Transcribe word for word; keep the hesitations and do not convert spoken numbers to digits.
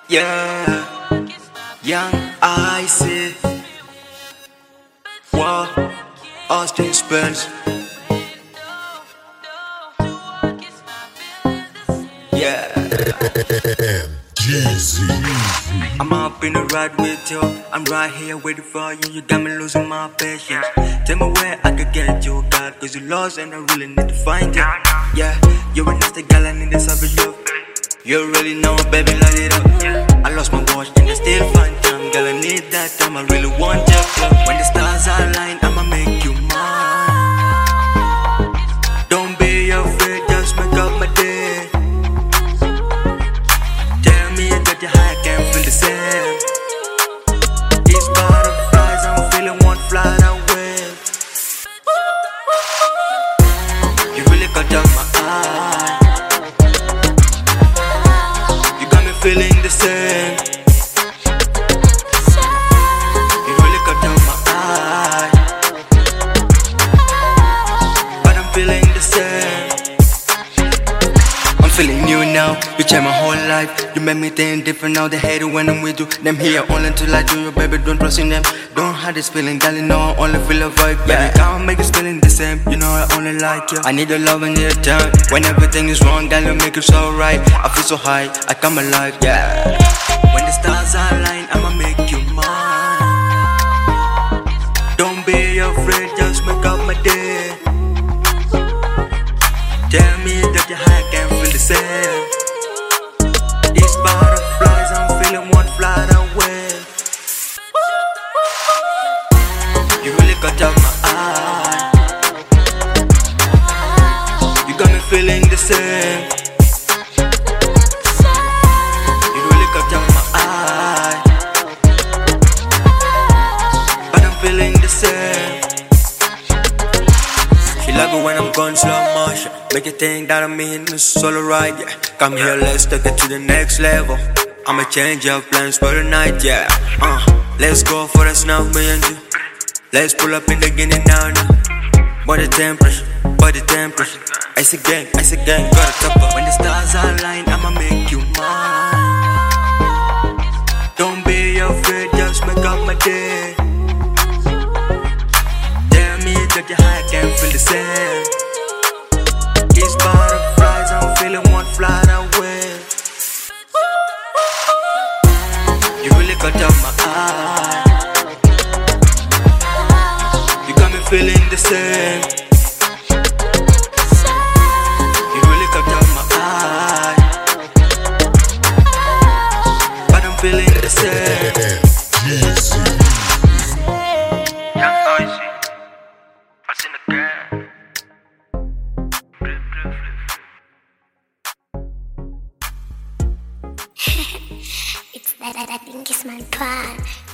Yeah, young Icy, wow, Austin Spence. Yeah, Jeezy. I'm up in the ride with you. I'm right here waiting for you. You got me losing my patience. Tell me where I could get you, God, cause you lost and I really need to find you. Yeah, you're a nasty girl, I need to savage you. You really know, baby, light it up. I lost my watch and I still find time. Girl, I need that time, I really want you. When the stars align, I'ma make you mine. Don't be afraid, just make up my day. Tell me that you're high, I can't feel the same. These butterflies, I'm feeling one flight away. You really caught up my eye. Feeling the same. You really cut down my eye, but I'm feeling the same. I'm feeling you now. You changed my whole life. You made me think different now. They hate it when I'm with you. Them here only until I do you, baby. Don't trust in them. Don't hide this feeling, darling. No, I only feel a vibe. Yeah, I can't make this feeling the same. You know I only like you. I need your love and your time. When everything is wrong, darling, make it so right. I feel so high, I come alive. Yeah. When the stars align, I'ma make you mine. Don't be afraid, just make up my day. Tell me that you're high, I can't feel the same. These butterflies, I'm feeling one flight away. You really got out my eye. You got me feeling the same. You really got out my eye, but I'm feeling the same. She like it when I'm going slow motion. Make you think that I'm in the solo ride, yeah. Come here, let's take it to the next level. I'ma change your plans for the night, yeah. Uh, let's go for a snuff, me and you. Let's pull up in the Guinea now, now. Body temperature, body temperature. Ice again, ice again, got a couple. When the stars align, I'ma make you mine. Don't be afraid, just make up my day. Tell me that you're high, I can't feel the same. These butterflies, I'm feeling one flight away. You really got out my eye. You got me feeling the same. You really got out my eye, but I'm feeling the same. Jeezy. Young Icy, what's in the game? It's that, that, that Pinky Smile Plan.